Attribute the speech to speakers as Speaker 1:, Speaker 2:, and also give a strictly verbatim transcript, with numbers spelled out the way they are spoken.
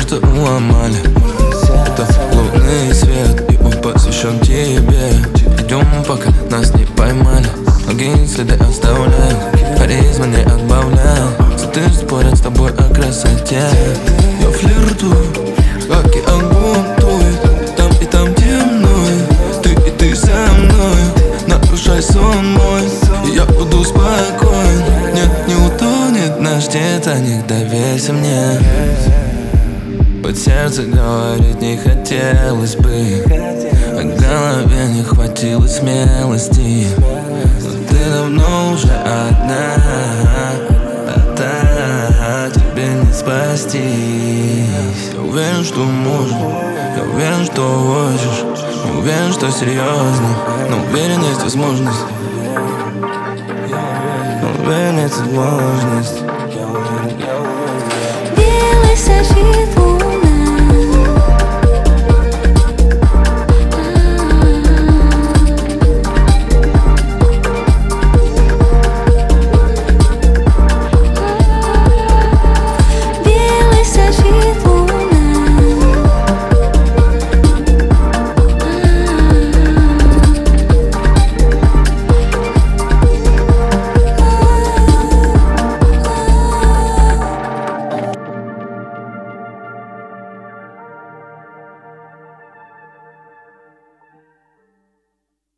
Speaker 1: сердце уломали. Это лунный свет, и он посвящен тебе. Идем, пока нас не поймали. Ноги следы оставляют, харизма не отбавляют. Цветы спорят с тобой о красоте. Я флиртую, как и бунтует. Там и там темною, ты и ты со мной. Нарушай сон мой, и я буду спокоен. Нет, не утонет наш Титаник, доверься мне. Под сердце говорить не хотелось бы, а голове не хватило смелости. Но ты давно уже одна, а так тебе не спастись. Я уверен, что можно, я уверен, что хочешь. Не уверен, что серьезно, но уверен, есть возможность. Но уверен, есть возможность.
Speaker 2: Белый софит